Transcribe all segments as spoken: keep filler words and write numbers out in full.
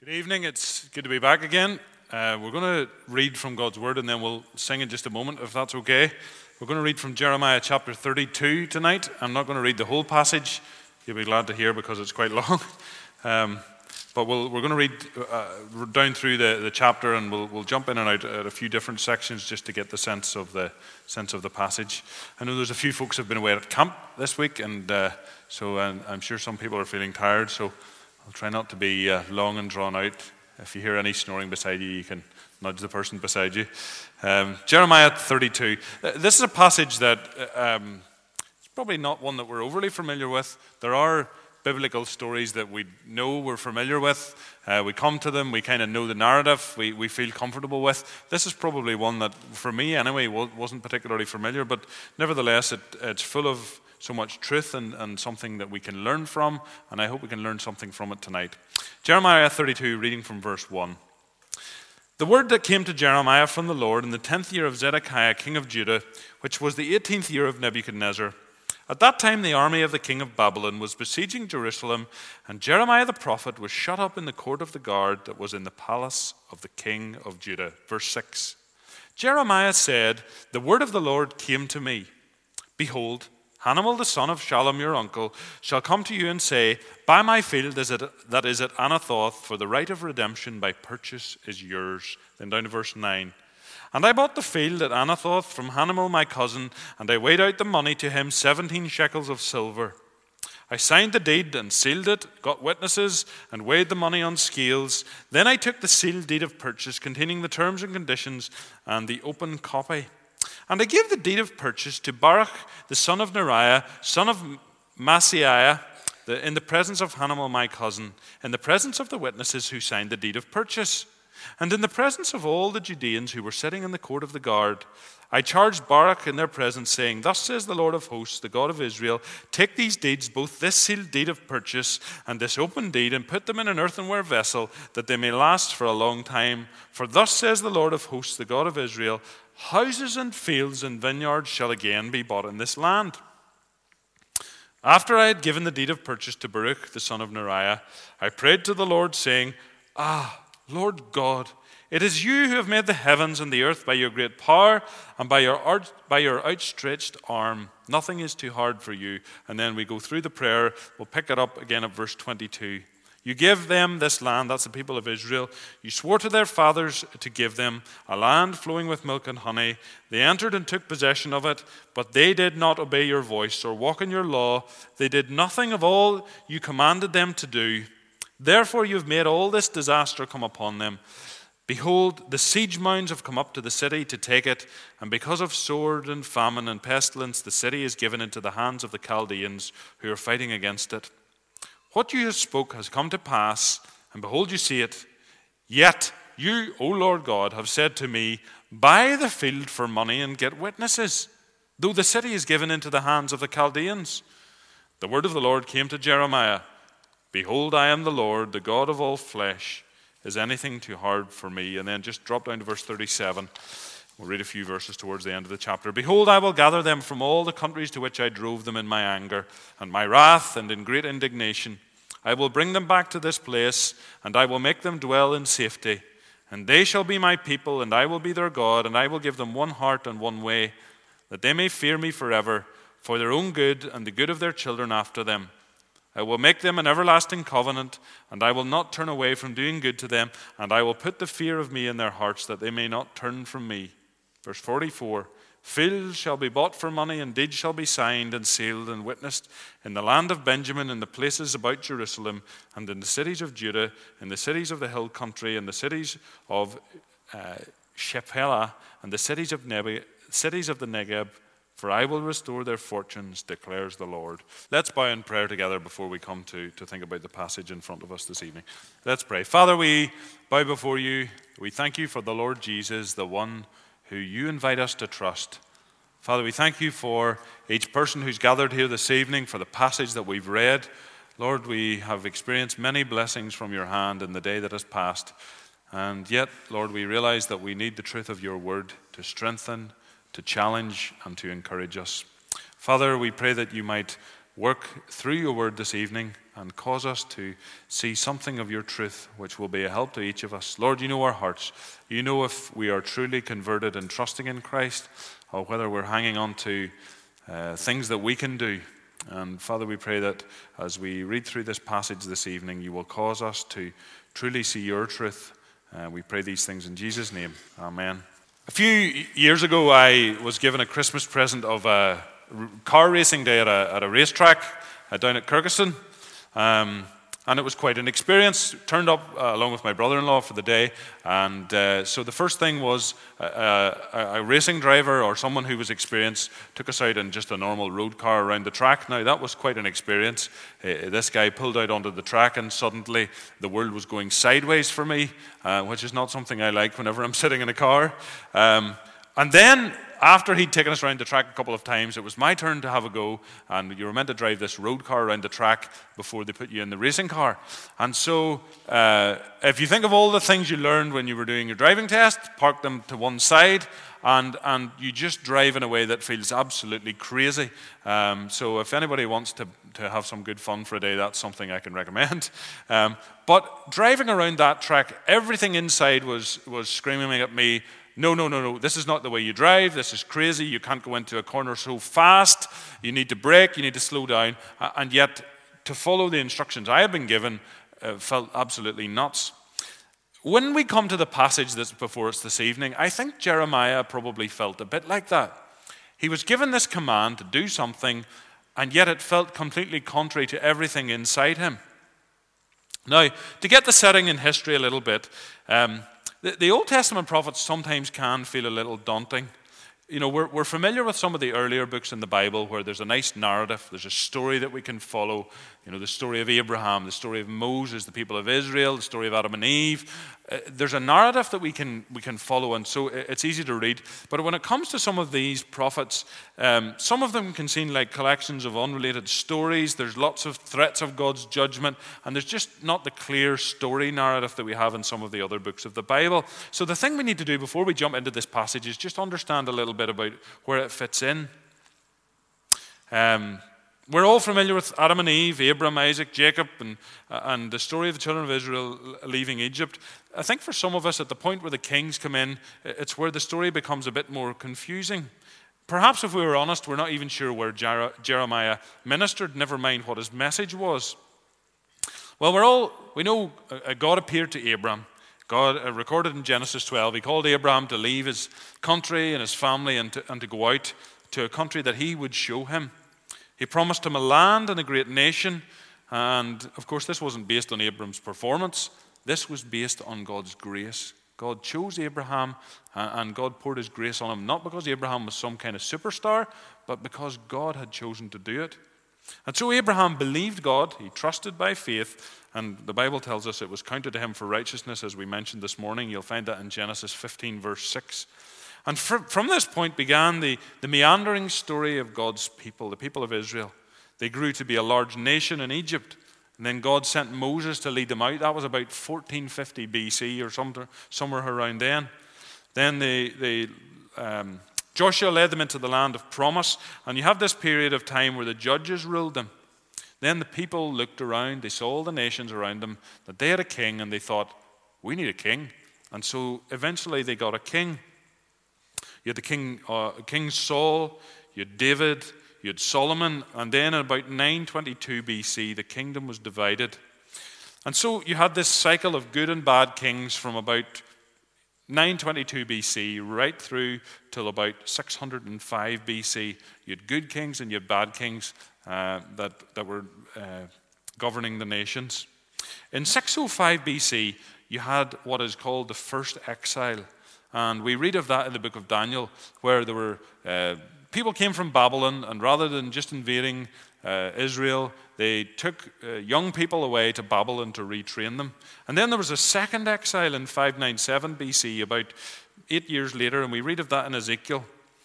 Good evening, it's good to be back again. Uh, we're going to read from God's Word and then we'll sing in just a moment, if that's okay. We're going to read from Jeremiah chapter thirty-two tonight. I'm not going to read the whole passage. You'll be glad to hear because it's quite long. Um, but we'll, we're going to read uh, down through the, the chapter and we'll, we'll jump in and out at a few different sections just to get the sense of the sense of the passage. I know there's a few folks who have been away at camp this week, and uh, so uh, I'm sure some people are feeling tired, so I'll try not to be uh, long and drawn out. If you hear any snoring beside you, you can nudge the person beside you. Um, Jeremiah thirty-two. This is a passage that um, it's probably not one that we're overly familiar with. There are biblical stories that we know we're familiar with. Uh, we come to them, we kind of know the narrative, we, we feel comfortable with. This is probably one that, for me anyway, wasn't particularly familiar, but nevertheless, it, it's full of so much truth and, and something that we can learn from, and I hope we can learn something from it tonight. Jeremiah thirty-two, reading from verse one. The word that came to Jeremiah from the Lord in the tenth year of Zedekiah, king of Judah, which was the eighteenth year of Nebuchadnezzar. At that time the army of the king of Babylon was besieging Jerusalem, and Jeremiah the prophet was shut up in the court of the guard that was in the palace of the king of Judah. Verse six. Jeremiah said, the word of the Lord came to me. Behold, Hanamel the son of Shallum your uncle shall come to you and say, buy my field is it, that is at Anathoth, for the right of redemption by purchase is yours. Then down to verse nine. And I bought the field at Anathoth from Hanamel my cousin, and I weighed out the money to him, seventeen shekels of silver. I signed the deed and sealed it, got witnesses, and weighed the money on scales. Then I took the sealed deed of purchase containing the terms and conditions and the open copy. And I gave the deed of purchase to Baruch, the son of Neriah, son of Maaseiah, the, in the presence of Hanamel my cousin, in the presence of the witnesses who signed the deed of purchase, and in the presence of all the Judeans who were sitting in the court of the guard. I charged Baruch in their presence, saying, thus says the Lord of hosts, the God of Israel, take these deeds, both this sealed deed of purchase and this open deed, and put them in an earthenware vessel, that they may last for a long time. For thus says the Lord of hosts, the God of Israel, houses and fields and vineyards shall again be bought in this land. After I had given the deed of purchase to Baruch, the son of Neriah, I prayed to the Lord, saying, ah, Lord God, it is you who have made the heavens and the earth by your great power and by your art, by your outstretched arm. Nothing is too hard for you. And then we go through the prayer. We'll pick it up again at verse twenty-two. You give them this land, that's the people of Israel. You swore to their fathers to give them a land flowing with milk and honey. They entered and took possession of it, but they did not obey your voice or walk in your law. They did nothing of all you commanded them to do. Therefore you have made all this disaster come upon them. Behold, the siege mounds have come up to the city to take it, and because of sword and famine and pestilence, the city is given into the hands of the Chaldeans who are fighting against it. What you have spoke has come to pass, and behold, you see it. Yet you, O Lord God, have said to me, buy the field for money and get witnesses, though the city is given into the hands of the Chaldeans. The word of the Lord came to Jeremiah. Behold, I am the Lord, the God of all flesh. Is anything too hard for me? And then just drop down to verse thirty-seven. We'll read a few verses towards the end of the chapter. Behold, I will gather them from all the countries to which I drove them in my anger and my wrath and in great indignation. I will bring them back to this place, and I will make them dwell in safety. And they shall be my people, and I will be their God, and I will give them one heart and one way, that they may fear me forever, for their own good and the good of their children after them. I will make them an everlasting covenant, and I will not turn away from doing good to them, and I will put the fear of me in their hearts, that they may not turn from me. Verse forty-four, fields shall be bought for money, and deeds shall be signed and sealed and witnessed in the land of Benjamin, in the places about Jerusalem, and in the cities of Judah, in the cities of the hill country, in the cities of uh, Shephelah, and the cities of Nebi, cities of the Negeb, for I will restore their fortunes, declares the Lord. Let's bow in prayer together before we come to, to think about the passage in front of us this evening. Let's pray. Father, we bow before you. We thank you for the Lord Jesus, the one who you invite us to trust. Father, we thank you for each person who's gathered here this evening, for the passage that we've read. Lord, we have experienced many blessings from your hand in the day that has passed. And yet, Lord, we realize that we need the truth of your word to strengthen, to challenge, and to encourage us. Father, we pray that you might work through your word this evening and cause us to see something of your truth, which will be a help to each of us. Lord, you know our hearts. You know if we are truly converted and trusting in Christ, or whether we're hanging on to uh, things that we can do. And Father, we pray that as we read through this passage this evening, you will cause us to truly see your truth. Uh, we pray these things in Jesus' name. Amen. A few years ago, I was given a Christmas present of a car racing day at a, at a racetrack uh, down at Kyrgyzstan. Um, and it was quite an experience. Turned up uh, along with my brother-in-law for the day, and uh, so the first thing was uh, a, a racing driver or someone who was experienced took us out in just a normal road car around the track. Now that was quite an experience. Uh, this guy pulled out onto the track, and suddenly the world was going sideways for me, uh, which is not something I like whenever I'm sitting in a car. Um, and then, after he'd taken us around the track a couple of times, it was my turn to have a go, and you were meant to drive this road car around the track before they put you in the racing car. And so, uh, if you think of all the things you learned when you were doing your driving test, park them to one side, and, and you just drive in a way that feels absolutely crazy. Um, so if anybody wants to, to have some good fun for a day, that's something I can recommend. Um, but driving around that track, everything inside was, was screaming at me, No, no, no, no, this is not the way you drive. This is crazy. You can't go into a corner so fast. You need to brake. You need to slow down. And yet, to follow the instructions I had been given uh, felt absolutely nuts. When we come to the passage that's before us this evening, I think Jeremiah probably felt a bit like that. He was given this command to do something, and yet it felt completely contrary to everything inside him. Now, to get the setting in history a little bit, um, The, the Old Testament prophets sometimes can feel a little daunting. You know, we're, we're familiar with some of the earlier books in the Bible where there's a nice narrative, there's a story that we can follow. You know, the story of Abraham, the story of Moses, the people of Israel, the story of Adam and Eve. Uh, there's a narrative that we can we can follow, and so it's easy to read. But when it comes to some of these prophets, um, some of them can seem like collections of unrelated stories. There's lots of threats of God's judgment, and there's just not the clear story narrative that we have in some of the other books of the Bible. So the thing we need to do before we jump into this passage is just understand a little bit about where it fits in. Um, we're all familiar with Adam and Eve, Abraham, Isaac, Jacob, and, uh, and the story of the children of Israel leaving Egypt. I think for some of us, at the point where the kings come in, it's where the story becomes a bit more confusing. Perhaps if we were honest, we're not even sure where Jer- Jeremiah ministered, never mind what his message was. Well, we're all, we know uh, God appeared to Abraham. God, uh, recorded in Genesis twelve, he called Abraham to leave his country and his family and to, and to go out to a country that he would show him. He promised him a land and a great nation, and of course this wasn't based on Abraham's performance. This was based on God's grace. God chose Abraham, uh, and God poured his grace on him, not because Abraham was some kind of superstar, but because God had chosen to do it. And so Abraham believed God, he trusted by faith, and the Bible tells us it was counted to him for righteousness, as we mentioned this morning. You'll find that in Genesis fifteen, verse six. And from this point began the, the meandering story of God's people, the people of Israel. They grew to be a large nation in Egypt, and then God sent Moses to lead them out. That was about fourteen fifty B C or somewhere, somewhere around then. Then they, they, um, Joshua led them into the land of promise, and you have this period of time where the judges ruled them. Then the people looked around, they saw all the nations around them, that they had a king, and they thought, we need a king. And so eventually they got a king. You had the king, uh, King Saul, you had David, you had Solomon, and then in about nine twenty-two B C, the kingdom was divided. And so you had this cycle of good and bad kings from about nine twenty-two B C right through till about six hundred five B C. You had good kings and you had bad kings uh, that, that were uh, governing the nations. In six oh five B C, you had what is called the first exile. And we read of that in the book of Daniel, where there were uh, people came from Babylon, and rather than just invading uh, Israel, they took uh, young people away to Babylon to retrain them. And then there was a second exile in five ninety-seven B C, about eight years later, and we read of that in Ezekiel.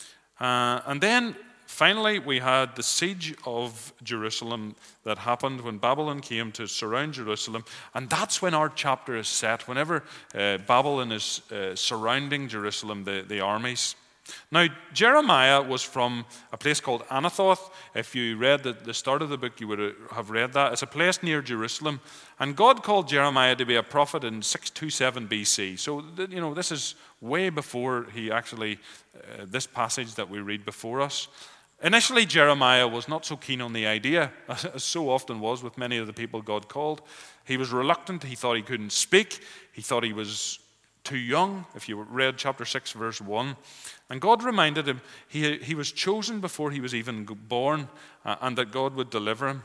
Uh, and then finally we had the siege of Jerusalem that happened when Babylon came to surround Jerusalem. And that's when our chapter is set, whenever uh, Babylon is uh, surrounding Jerusalem, the, the armies. Now, Jeremiah was from a place called Anathoth. If you read the, the start of the book, you would have read that. It's a place near Jerusalem. And God called Jeremiah to be a prophet in six twenty-seven B C. So, you know, this is way before he actually, uh, this passage that we read before us. Initially, Jeremiah was not so keen on the idea, as so often was with many of the people God called. He was reluctant. He thought he couldn't speak. He thought he was too young, if you read chapter six, verse one. And God reminded him he, he was chosen before he was even born, uh, and that God would deliver him.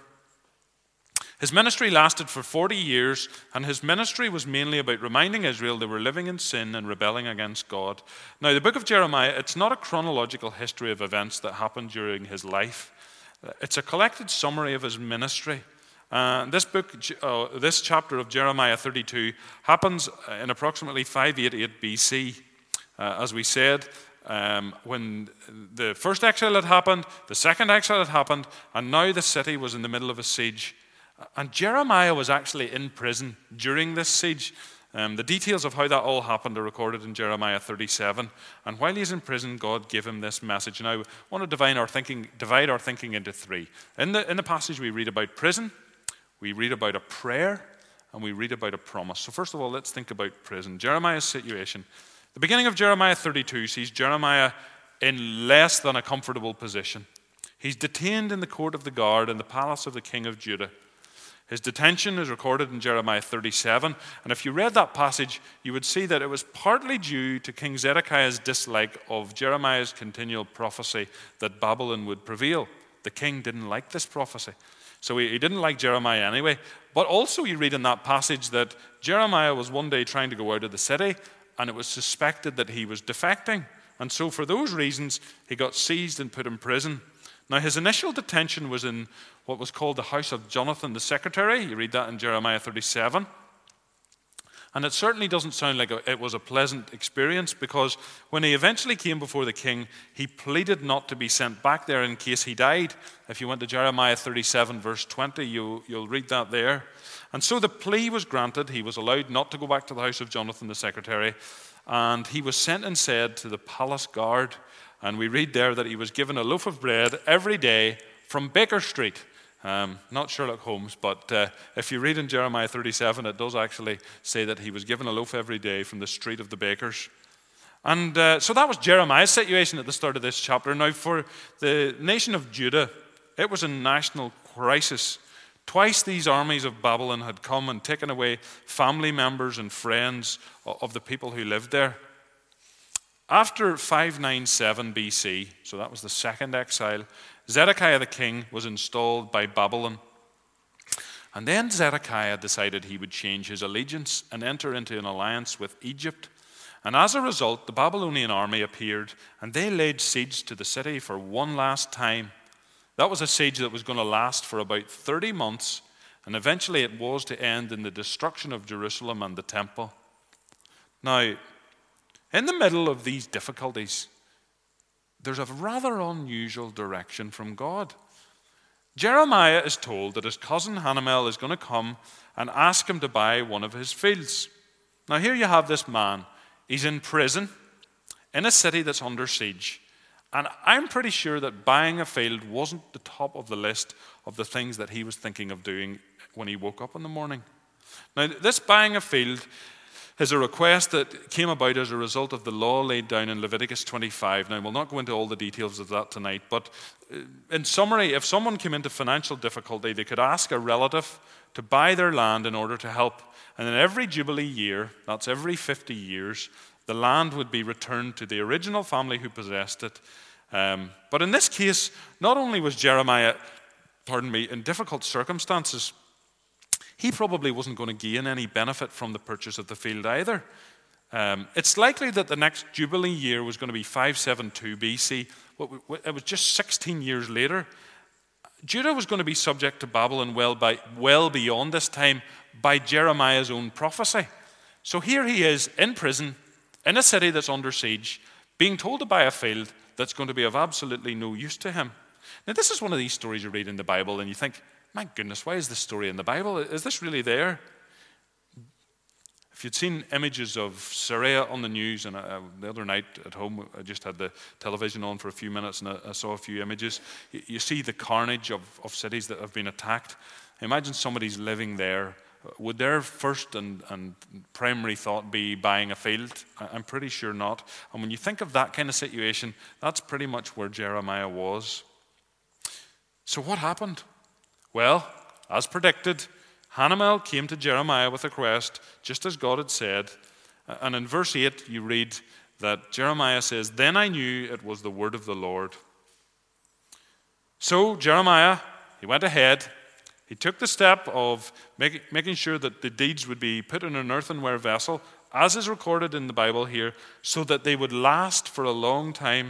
His ministry lasted for forty years, and his ministry was mainly about reminding Israel they were living in sin and rebelling against God. Now, the book of Jeremiah, it's not a chronological history of events that happened during his life. It's a collected summary of his ministry. Uh, this book, uh, this chapter of Jeremiah thirty-two happens in approximately five eighty-eight B C. Uh, as we said, um, when the first exile had happened, the second exile had happened, and now the city was in the middle of a siege. And Jeremiah was actually in prison during this siege. Um, the details of how that all happened are recorded in Jeremiah thirty-seven. And while he's in prison, God gave him this message. Now, I want to divide our thinking, divide our thinking into three. In the, in the passage, we read about prison, we read about a prayer, and we read about a promise. So first of all, let's think about prison. Jeremiah's situation. The beginning of Jeremiah thirty-two sees Jeremiah in less than a comfortable position. He's detained in the court of the guard in the palace of the king of Judah. His detention is recorded in Jeremiah thirty-seven, and if you read that passage, you would see that it was partly due to King Zedekiah's dislike of Jeremiah's continual prophecy that Babylon would prevail. The king didn't like this prophecy, so he, he didn't like Jeremiah anyway. But also you read in that passage that Jeremiah was one day trying to go out of the city, and it was suspected that he was defecting. And so for those reasons, he got seized and put in prison. Now, his initial detention was in what was called the house of Jonathan the secretary. You read that in Jeremiah thirty-seven. And it certainly doesn't sound like it was a pleasant experience, because when he eventually came before the king, he pleaded not to be sent back there in case he died. If you went to Jeremiah thirty-seven, verse twenty, you, you'll read that there. And so the plea was granted. He was allowed not to go back to the house of Jonathan the secretary. And he was sent instead to the palace guard. And we read there that he was given a loaf of bread every day from Baker Street. Um, not Sherlock Holmes, but uh, if you read in Jeremiah thirty-seven, it does actually say that he was given a loaf every day from the street of the bakers. And uh, so that was Jeremiah's situation at the start of this chapter. Now, for the nation of Judah, it was a national crisis. Twice these armies of Babylon had come and taken away family members and friends of the people who lived there. After five ninety-seven B C, so that was the second exile, Zedekiah the king was installed by Babylon. And then Zedekiah decided he would change his allegiance and enter into an alliance with Egypt. And as a result, the Babylonian army appeared, and they laid siege to the city for one last time. That was a siege that was going to last for about thirty months, and eventually it was to end in the destruction of Jerusalem and the temple. Now, in the middle of these difficulties, there's a rather unusual direction from God. Jeremiah is told that his cousin Hanamel is going to come and ask him to buy one of his fields. Now here you have this man. He's in prison in a city that's under siege. And I'm pretty sure that buying a field wasn't the top of the list of the things that he was thinking of doing when he woke up in the morning. Now, this buying a field is a request that came about as a result of the law laid down in Leviticus twenty-five. Now, we'll not go into all the details of that tonight, but in summary, if someone came into financial difficulty, they could ask a relative to buy their land in order to help. And in every Jubilee year, that's every fifty years, the land would be returned to the original family who possessed it. Um, but in this case, not only was Jeremiah, pardon me, in difficult circumstances, he probably wasn't going to gain any benefit from the purchase of the field either. Um, it's likely that the next Jubilee year was going to be five seventy-two B C. It was just sixteen years later. Judah was going to be subject to Babylon well, by, well beyond this time by Jeremiah's own prophecy. So here he is in prison, in a city that's under siege, being told to buy a field that's going to be of absolutely no use to him. Now, this is one of these stories you read in the Bible and you think, my goodness, why is this story in the Bible? Is this really there? If you'd seen images of Syria on the news, and uh, the other night at home, I just had the television on for a few minutes and I, I saw a few images. You, you see the carnage of, of cities that have been attacked. Imagine somebody's living there. Would their first and, and primary thought be buying a field? I'm pretty sure not. And when you think of that kind of situation, that's pretty much where Jeremiah was. So what happened? Well, as predicted, Hanamel came to Jeremiah with a request, just as God had said. And in verse eight, you read that Jeremiah says, "Then I knew it was the word of the Lord." So Jeremiah, he went ahead. He took the step of make, making sure that the deeds would be put in an earthenware vessel, as is recorded in the Bible here, so that they would last for a long time.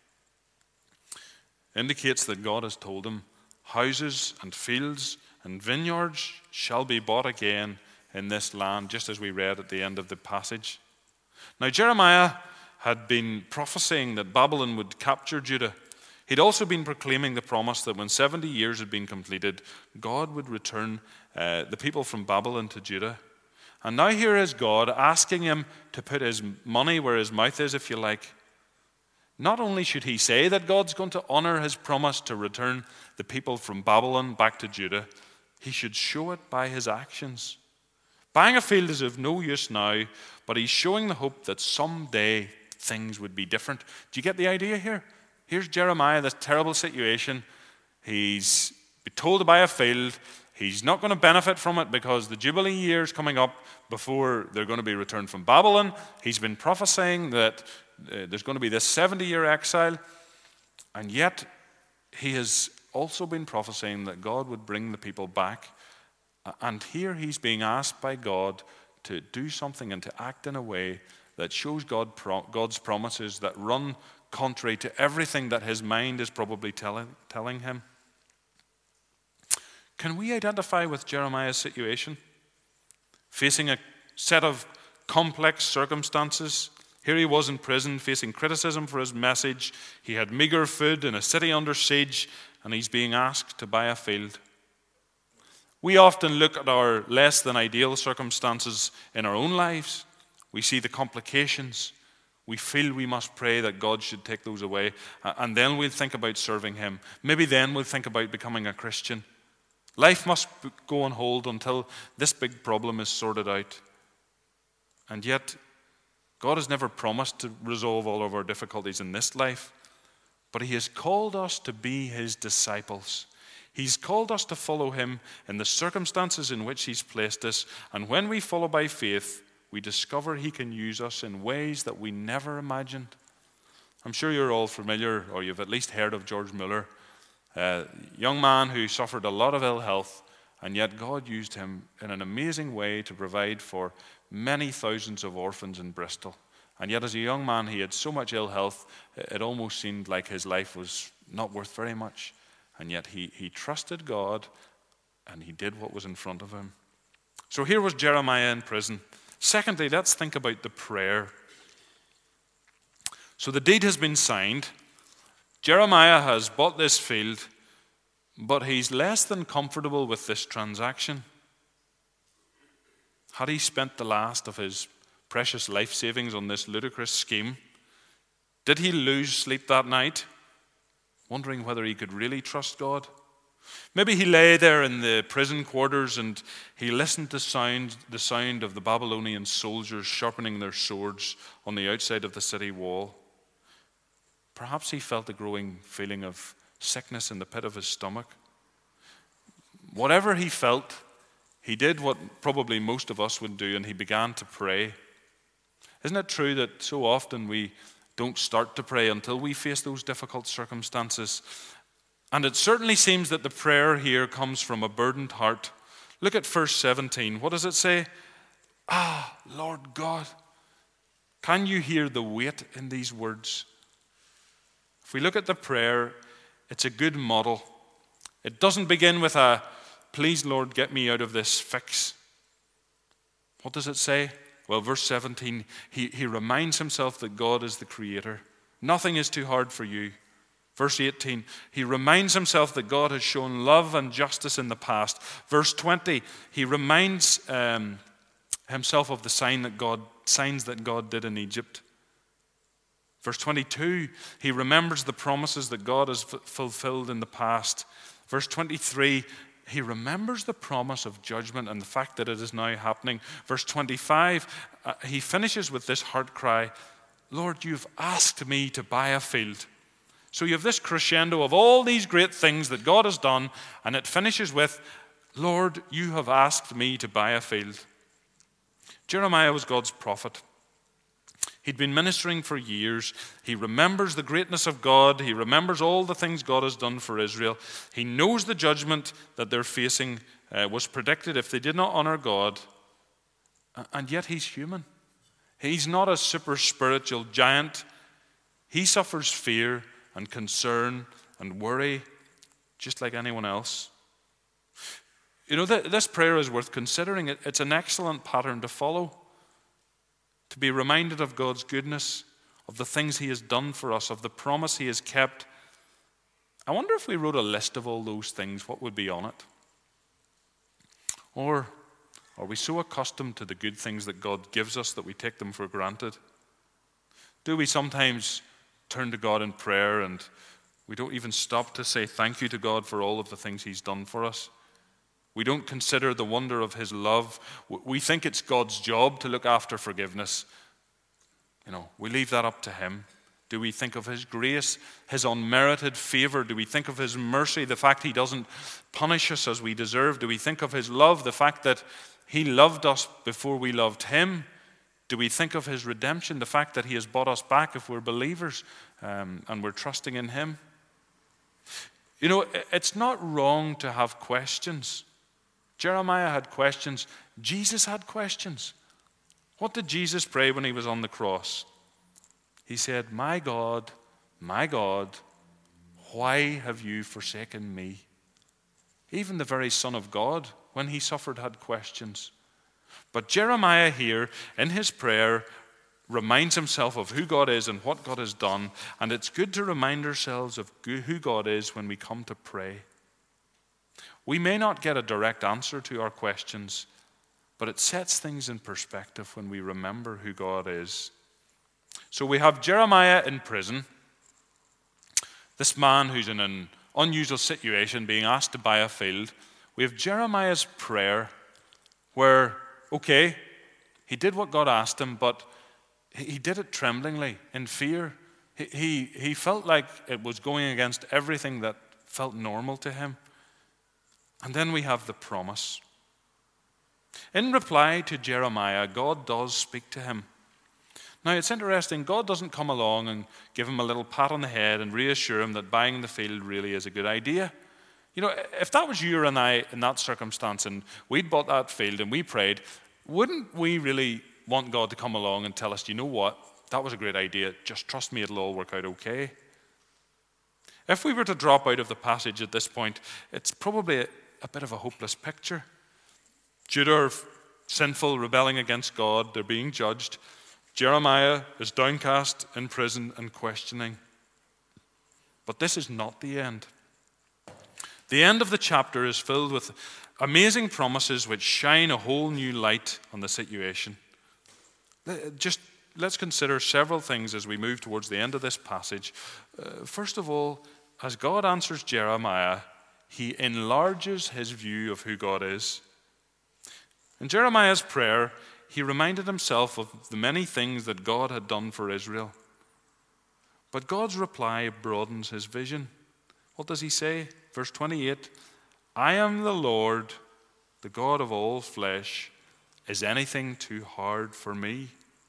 Indicates that God has told him, houses and fields and vineyards shall be bought again in this land, just as we read at the end of the passage. Now Jeremiah had been prophesying that Babylon would capture Judah. He'd also been proclaiming the promise that when seventy years had been completed, God would return uh, the people from Babylon to Judah. And now here is God asking him to put his money where his mouth is, if you like. Not only should he say that God's going to honor his promise to return the people from Babylon back to Judah, he should show it by his actions. Buying a field is of no use now, but he's showing the hope that someday things would be different. Do you get the idea here? Here's Jeremiah, this terrible situation. He's been told to buy a field. He's not going to benefit from it because the Jubilee year is coming up before they're going to be returned from Babylon. He's been prophesying that uh, there's going to be this seventy-year exile, and yet he has also been prophesying that God would bring the people back. And here he's being asked by God to do something and to act in a way that shows God God's promises that run contrary to everything that his mind is probably telling, telling him. Can we identify with Jeremiah's situation? Facing a set of complex circumstances. Here he was in prison, facing criticism for his message. He had meager food in a city under siege, and he's being asked to buy a field. We often look at our less than ideal circumstances in our own lives. We see the complications. We feel we must pray that God should take those away. And then we'll think about serving him. Maybe then we'll think about becoming a Christian. Life must go on hold until this big problem is sorted out. And yet, God has never promised to resolve all of our difficulties in this life. But he has called us to be his disciples. He's called us to follow him in the circumstances in which he's placed us. And when we follow by faith, we discover he can use us in ways that we never imagined. I'm sure you're all familiar, or you've at least heard of George Muller, a young man who suffered a lot of ill health, and yet God used him in an amazing way to provide for many thousands of orphans in Bristol. And yet as a young man, he had so much ill health, it almost seemed like his life was not worth very much. And yet he, he trusted God, and he did what was in front of him. So here was Jeremiah in prison. Secondly, let's think about the prayer. So the deed has been signed. Jeremiah has bought this field, but he's less than comfortable with this transaction. Had he spent the last of his precious life savings on this ludicrous scheme? Did he lose sleep that night, wondering whether he could really trust God? Maybe he lay there in the prison quarters and he listened to sound, the sound of the Babylonian soldiers sharpening their swords on the outside of the city wall. Perhaps he felt a growing feeling of sickness in the pit of his stomach. Whatever he felt, he did what probably most of us would do, and he began to pray. Isn't it true that so often we don't start to pray until we face those difficult circumstances? And it certainly seems that the prayer here comes from a burdened heart. Look at verse seventeen. What does it say? Ah, Lord God. Can you hear the weight in these words? If we look at the prayer, it's a good model. It doesn't begin with a, please Lord, get me out of this fix. What does it say? Well, verse seventeen, he, he reminds himself that God is the creator. Nothing is too hard for you. Verse eighteen, he reminds himself that God has shown love and justice in the past. Verse twenty, he reminds um, himself of the sign that God, signs that God did in Egypt. Verse twenty-two, he remembers the promises that God has f- fulfilled in the past. Verse twenty-three, he remembers the promise of judgment and the fact that it is now happening. Verse twenty-five, uh, he finishes with this heart cry, Lord, you've asked me to buy a field. So you have this crescendo of all these great things that God has done, and it finishes with, Lord, you have asked me to buy a field. Jeremiah was God's prophet. He'd been ministering for years. He remembers the greatness of God. He remembers all the things God has done for Israel. He knows the judgment that they're facing uh, was predicted if they did not honor God. And yet he's human. He's not a super spiritual giant. He suffers fear and concern and worry just like anyone else. You know, th- this prayer is worth considering. It, it's an excellent pattern to follow. To be reminded of God's goodness, of the things he has done for us, of the promise he has kept. I wonder if we wrote a list of all those things, what would be on it? Or are we so accustomed to the good things that God gives us that we take them for granted? Do we sometimes turn to God in prayer and we don't even stop to say thank you to God for all of the things he's done for us? We don't consider the wonder of his love. We think it's God's job to look after forgiveness. You know, we leave that up to him. Do we think of his grace, his unmerited favor? Do we think of his mercy, the fact he doesn't punish us as we deserve? Do we think of his love, the fact that he loved us before we loved him? Do we think of his redemption, the fact that he has bought us back if we're believers um, and we're trusting in him? You know, it's not wrong to have questions. Jeremiah had questions. Jesus had questions. What did Jesus pray when he was on the cross? He said, my God, my God, why have you forsaken me? Even the very Son of God, when he suffered, had questions. But Jeremiah here, in his prayer, reminds himself of who God is and what God has done. And it's good to remind ourselves of who God is when we come to pray. We may not get a direct answer to our questions, but it sets things in perspective when we remember who God is. So we have Jeremiah in prison, this man who's in an unusual situation, being asked to buy a field. We have Jeremiah's prayer where, okay, he did what God asked him, but he did it tremblingly, in fear. He, he, he felt like it was going against everything that felt normal to him. And then we have the promise. In reply to Jeremiah, God does speak to him. Now, it's interesting, God doesn't come along and give him a little pat on the head and reassure him that buying the field really is a good idea. You know, if that was you and I in that circumstance and we'd bought that field and we prayed, wouldn't we really want God to come along and tell us, you know what, that was a great idea, just trust me, it'll all work out okay? If we were to drop out of the passage at this point, it's probably a, a bit of a hopeless picture. Judah are sinful, rebelling against God, they're being judged. Jeremiah is downcast, in prison, and questioning. But this is not the end. The end of the chapter is filled with amazing promises which shine a whole new light on the situation. Just let's consider several things as we move towards the end of this passage. Uh, first of all, as God answers Jeremiah, he enlarges his view of who God is. In Jeremiah's prayer, he reminded himself of the many things that God had done for Israel. But God's reply broadens his vision. What does he say? Verse twenty-eight, I am the Lord, the God of all flesh. Is anything too hard for me?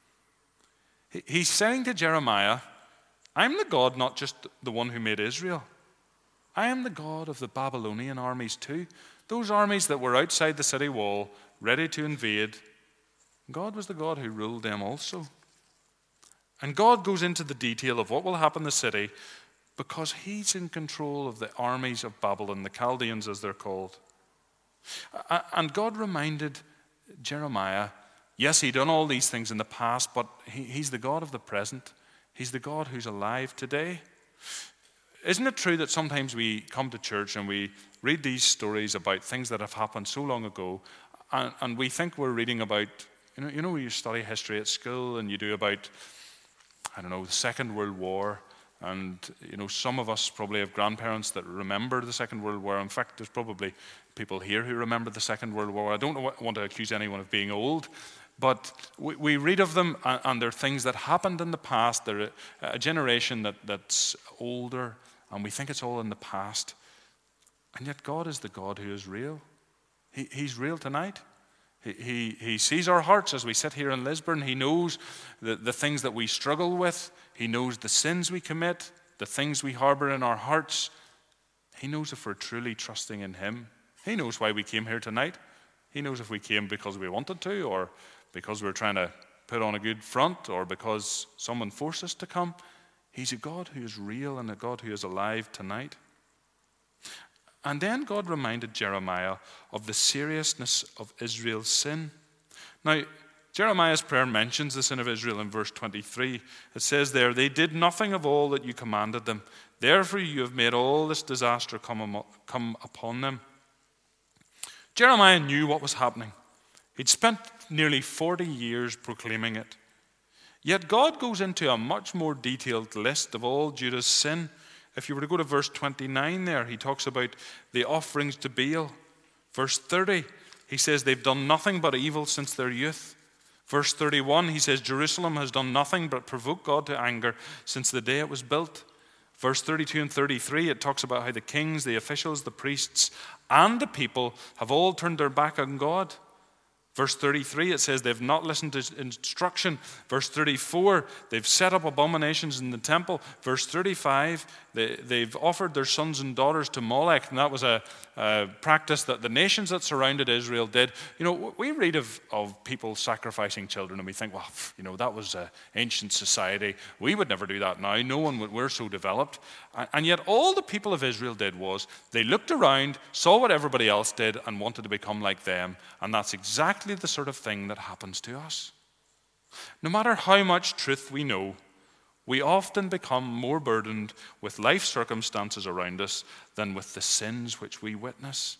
He's saying to Jeremiah, I'm the God, not just the one who made Israel. I am the God of the Babylonian armies too. Those armies that were outside the city wall, ready to invade. God was the God who ruled them also. And God goes into the detail of what will happen in the city because he's in control of the armies of Babylon, the Chaldeans as they're called. And God reminded Jeremiah, yes, he'd done all these things in the past, but he, he's the God of the present. He's the God who's alive today. Isn't it true that sometimes we come to church and we read these stories about things that have happened so long ago, and, and we think we're reading about, you You know, you know, you study history at school and you do about, I don't know, the Second World War. And, you know, some of us probably have grandparents that remember the Second World War. In fact, there's probably people here who remember the Second World War. I don't want to accuse anyone of being old, but we, we read of them, and, and they're things that happened in the past. They're a, a generation that, that's older, and we think it's all in the past. And yet God is the God who is real. He, he's real tonight. He, he, he sees our hearts as we sit here in Lisburn. He knows the, the things that we struggle with. He knows the sins we commit, the things we harbor in our hearts. He knows if we're truly trusting in Him. He knows why we came here tonight. He knows if we came because we wanted to, or because we're trying to put on a good front, or because someone forced us to come. He's a God who is real and a God who is alive tonight. And then God reminded Jeremiah of the seriousness of Israel's sin. Now, Jeremiah's prayer mentions the sin of Israel in verse twenty-three. It says there, "They did nothing of all that you commanded them. Therefore you have made all this disaster come, come upon them." Jeremiah knew what was happening. He'd spent nearly forty years proclaiming it. Yet God goes into a much more detailed list of all Judah's sin. If you were to go to verse twenty-nine there, he talks about the offerings to Baal. Verse thirty, he says they've done nothing but evil since their youth. Verse thirty-one, he says Jerusalem has done nothing but provoke God to anger since the day it was built. Verse thirty-two and thirty-three, it talks about how the kings, the officials, the priests, and the people have all turned their back on God. Verse thirty-three, it says they've not listened to instruction. Verse thirty-four, they've set up abominations in the temple. Verse thirty-five, they, they've offered their sons and daughters to Molech, and that was a, a practice that the nations that surrounded Israel did. You know, we read of, of people sacrificing children, and we think, well, you know, that was an ancient society. We would never do that now. No one would, we're so developed. And, and yet all the people of Israel did was they looked around, saw what everybody else did, and wanted to become like them. And that's exactly the sort of thing that happens to us. No matter how much truth we know, we often become more burdened with life circumstances around us than with the sins which we witness.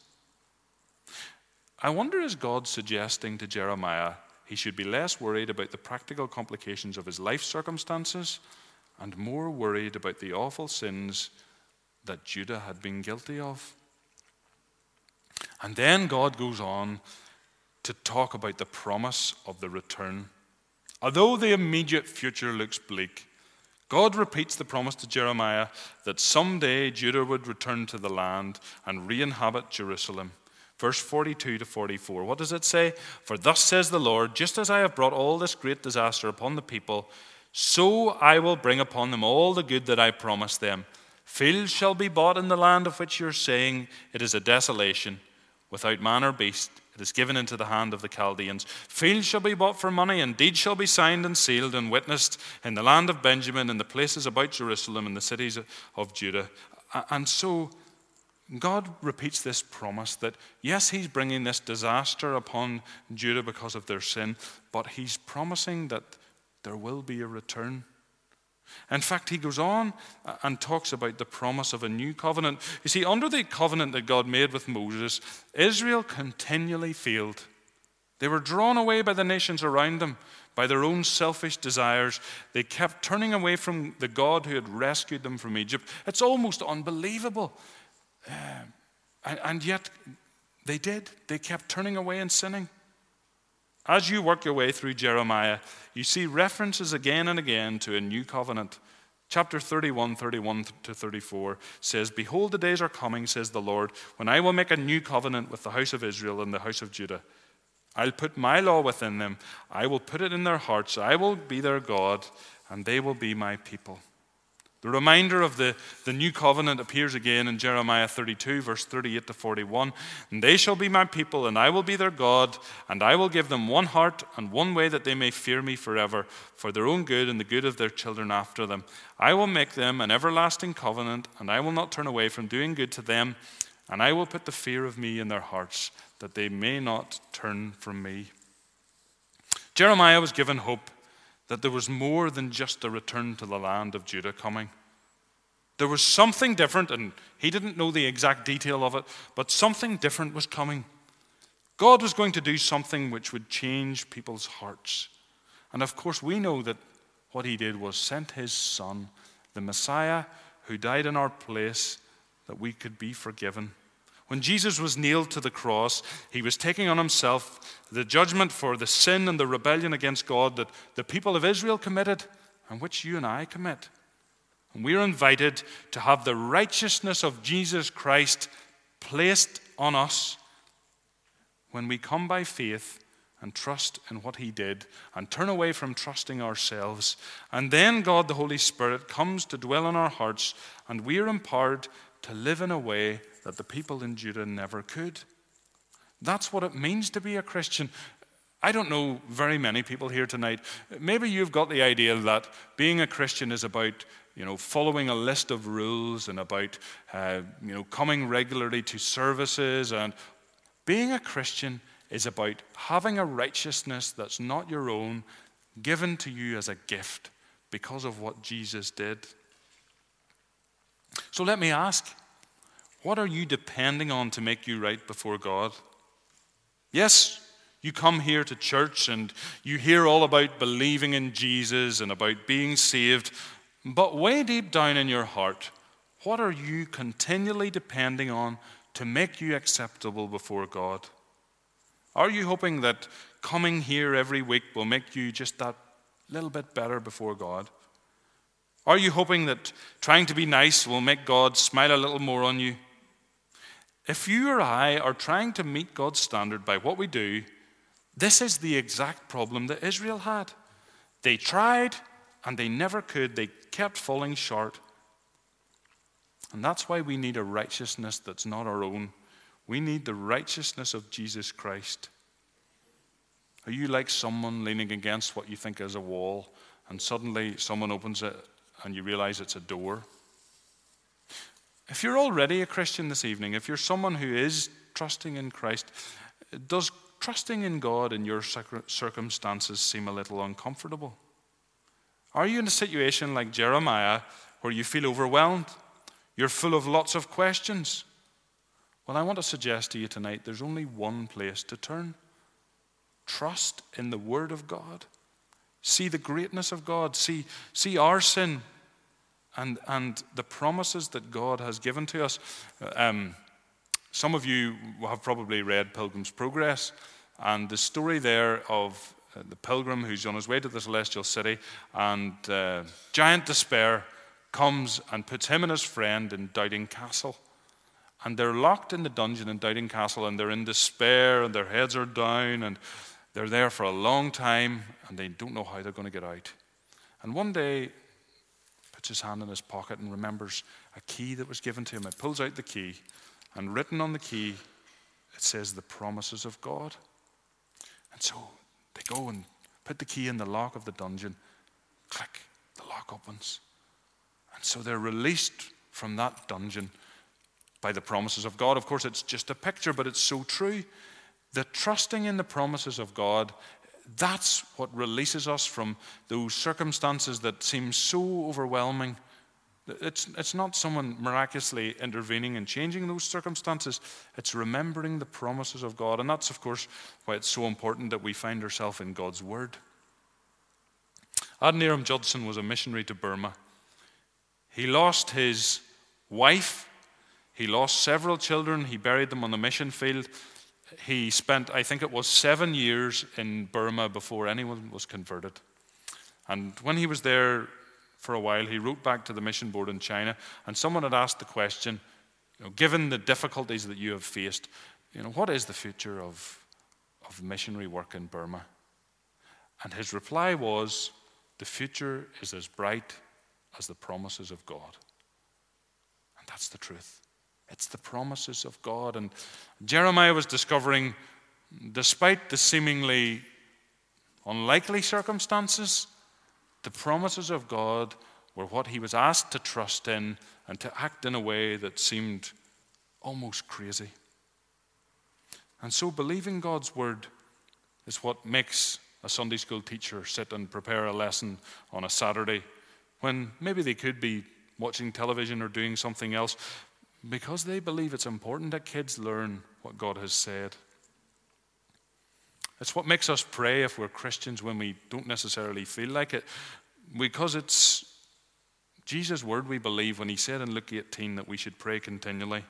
I wonder, is God suggesting to Jeremiah he should be less worried about the practical complications of his life circumstances and more worried about the awful sins that Judah had been guilty of? And then God goes on to talk about the promise of the return. Although the immediate future looks bleak, God repeats the promise to Jeremiah that someday Judah would return to the land and re-inhabit Jerusalem. Verse forty-two to forty-four, what does it say? "For thus says the Lord, just as I have brought all this great disaster upon the people, so I will bring upon them all the good that I promised them. Fields shall be bought in the land of which you are saying it is a desolation, without man or beast. It is given into the hand of the Chaldeans. Fields shall be bought for money, and deeds shall be signed and sealed and witnessed in the land of Benjamin, in the places about Jerusalem, in the cities of Judah." And so God repeats this promise that, yes, he's bringing this disaster upon Judah because of their sin, but he's promising that there will be a return. In fact, he goes on and talks about the promise of a new covenant. You see, under the covenant that God made with Moses, Israel continually failed. They were drawn away by the nations around them, by their own selfish desires. They kept turning away from the God who had rescued them from Egypt. It's almost unbelievable. Uh, and, and yet, they did. They kept turning away and sinning. As you work your way through Jeremiah, you see references again and again to a new covenant. Chapter thirty-one, thirty-one to thirty-four says, "Behold, the days are coming, says the Lord, when I will make a new covenant with the house of Israel and the house of Judah. I'll put my law within them. I will put it in their hearts. I will be their God, and they will be my people." The reminder of the, the new covenant appears again in Jeremiah thirty-two, verse thirty-eight to forty-one. "And they shall be my people, and I will be their God, and I will give them one heart and one way that they may fear me forever, for their own good and the good of their children after them. I will make them an everlasting covenant, and I will not turn away from doing good to them, and I will put the fear of me in their hearts, that they may not turn from me." Jeremiah was given hope that there was more than just a return to the land of Judah coming. There was something different, and he didn't know the exact detail of it, but something different was coming. God was going to do something which would change people's hearts. And of course, we know that what he did was sent his Son, the Messiah, who died in our place that we could be forgiven. When Jesus was nailed to the cross, he was taking on himself the judgment for the sin and the rebellion against God that the people of Israel committed and which you and I commit. And we are invited to have the righteousness of Jesus Christ placed on us when we come by faith and trust in what he did and turn away from trusting ourselves. And then God, the Holy Spirit, comes to dwell in our hearts, and we are empowered to live in a way that the people in Judah never could. That's what it means to be a Christian. I don't know very many people here tonight. Maybe you've got the idea that being a Christian is about, you know, following a list of rules and about, uh, you know, coming regularly to services. And being a Christian is about having a righteousness that's not your own, given to you as a gift because of what Jesus did. So let me ask, what are you depending on to make you right before God? Yes, you come here to church and you hear all about believing in Jesus and about being saved, but way deep down in your heart, what are you continually depending on to make you acceptable before God? Are you hoping that coming here every week will make you just that little bit better before God? Are you hoping that trying to be nice will make God smile a little more on you? If you or I are trying to meet God's standard by what we do, this is the exact problem that Israel had. They tried and they never could. They kept falling short. And that's why we need a righteousness that's not our own. We need the righteousness of Jesus Christ. Are you like someone leaning against what you think is a wall, and suddenly someone opens it and you realize it's a door? If you're already a Christian this evening, if you're someone who is trusting in Christ, does trusting in God in your circumstances seem a little uncomfortable? Are you in a situation like Jeremiah where you feel overwhelmed? You're full of lots of questions? Well, I want to suggest to you tonight there's only one place to turn. Trust in the Word of God. See the greatness of God. See, see our sin and, and the promises that God has given to us. Um, some of you have probably read Pilgrim's Progress, and the story there of uh, the pilgrim who's on his way to the celestial city, and uh, giant despair comes and puts him and his friend in Doubting Castle. And they're locked in the dungeon in Doubting Castle, and they're in despair, and their heads are down, and they're there for a long time, and they don't know how they're going to get out. And one day, puts his hand in his pocket and remembers a key that was given to him. He pulls out the key, and written on the key, it says the promises of God. And so they go and put the key in the lock of the dungeon. Click, the lock opens. And so they're released from that dungeon by the promises of God. Of course, it's just a picture, but it's so true. That trusting in the promises of God, that's what releases us from those circumstances that seem so overwhelming. It's, it's not someone miraculously intervening and changing those circumstances. It's remembering the promises of God. And that's, of course, why it's so important that we find ourselves in God's Word. Adoniram Judson was a missionary to Burma. He lost his wife. He lost several children. He buried them on the mission field. He spent, I think it was seven years in Burma before anyone was converted. And when he was there for a while, he wrote back to the mission board in China, and someone had asked the question, you know, given the difficulties that you have faced, you know, what is the future of, of missionary work in Burma? And his reply was, the future is as bright as the promises of God. And that's the truth. It's the promises of God. And Jeremiah was discovering, despite the seemingly unlikely circumstances, the promises of God were what he was asked to trust in and to act in a way that seemed almost crazy. And so believing God's word is what makes a Sunday school teacher sit and prepare a lesson on a Saturday when maybe they could be watching television or doing something else, because they believe it's important that kids learn what God has said. It's what makes us pray if we're Christians when we don't necessarily feel like it. Because it's Jesus' word we believe when he said in Luke eighteen that we should pray continually.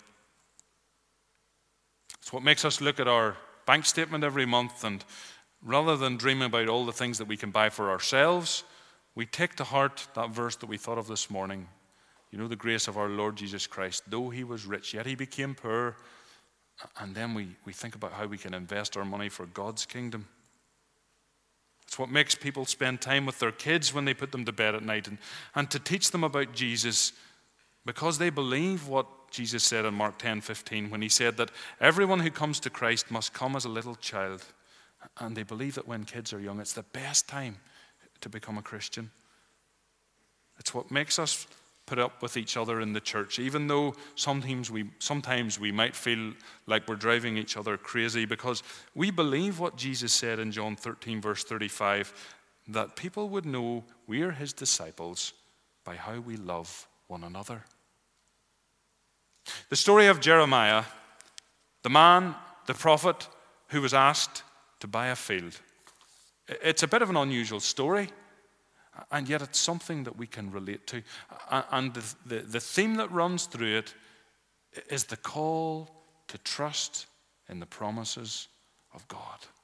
It's what makes us look at our bank statement every month, and rather than dreaming about all the things that we can buy for ourselves, we take to heart that verse that we thought of this morning. You know, the grace of our Lord Jesus Christ. Though he was rich, yet he became poor. And then we, we think about how we can invest our money for God's kingdom. It's what makes people spend time with their kids when they put them to bed at night, and, and to teach them about Jesus, because they believe what Jesus said in Mark ten fifteen when he said that everyone who comes to Christ must come as a little child. And they believe that when kids are young, it's the best time to become a Christian. It's what makes us put up with each other in the church, even though sometimes we sometimes we might feel like we're driving each other crazy, because we believe what Jesus said in John thirteen verse thirty-five, that people would know we are his disciples by how we love one another. The story of Jeremiah, the man, the prophet who was asked to buy a field. It's a bit of an unusual story, and yet it's something that we can relate to. And the, the, the theme that runs through it is the call to trust in the promises of God.